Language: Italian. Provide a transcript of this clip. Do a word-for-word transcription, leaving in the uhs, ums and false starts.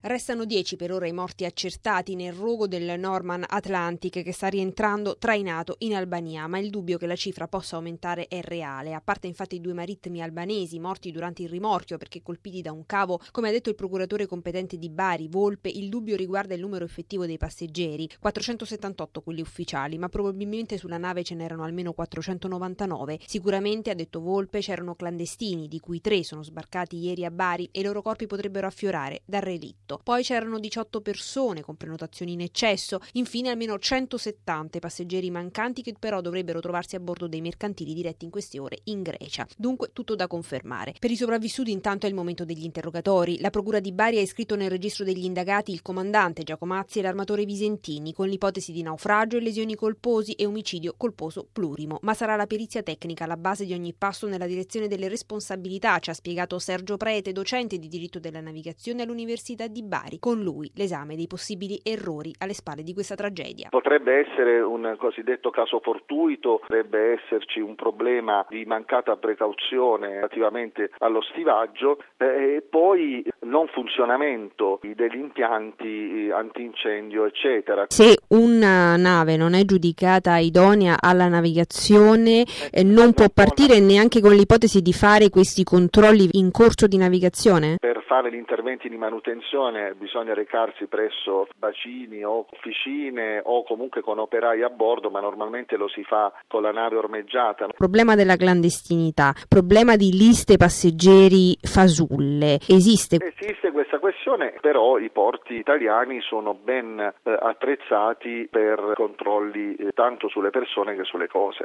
Restano dieci per ora i morti accertati nel rogo del Norman Atlantic che sta rientrando trainato in Albania, ma il dubbio che la cifra possa aumentare è reale. A parte infatti i due marittimi albanesi morti durante il rimorchio perché colpiti da un cavo, come ha detto il procuratore competente di Bari, Volpe, il dubbio riguarda il numero effettivo dei passeggeri, quattrocentosettantotto quelli ufficiali, ma probabilmente sulla nave ce n'erano almeno quattrocentonovantanove. Sicuramente, ha detto Volpe, c'erano clandestini, di cui tre sono sbarcati ieri a Bari e i loro corpi potrebbero affiorare dal relitto. Poi c'erano diciotto persone con prenotazioni in eccesso, infine almeno centosettanta passeggeri mancanti che però dovrebbero trovarsi a bordo dei mercantili diretti in queste ore in Grecia. Dunque tutto da confermare. Per i sopravvissuti intanto è il momento degli interrogatori. La procura di Bari ha iscritto nel registro degli indagati il comandante Giacomazzi e l'armatore Visentini con l'ipotesi di naufragio e lesioni colposi e omicidio colposo plurimo. Ma sarà la perizia tecnica alla base di ogni passo nella direzione delle responsabilità, ci ha spiegato Sergio Prete, docente di diritto della navigazione all'Università di Bari. Con lui l'esame dei possibili errori alle spalle di questa tragedia. Potrebbe essere un cosiddetto caso fortuito, potrebbe esserci un problema di mancata precauzione relativamente allo stivaggio eh, e poi non funzionamento degli impianti antincendio eccetera. Se una nave non è giudicata idonea alla navigazione eh, non può partire neanche con l'ipotesi di fare questi controlli in corso di navigazione? Per fare gli interventi di manutenzione bisogna recarsi presso bacini o officine o comunque con operai a bordo, ma normalmente lo si fa con la nave ormeggiata. Problema della clandestinità, problema di liste passeggeri fasulle, esiste? Esiste questa questione, però i porti italiani sono ben eh, attrezzati per controlli eh, tanto sulle persone che sulle cose.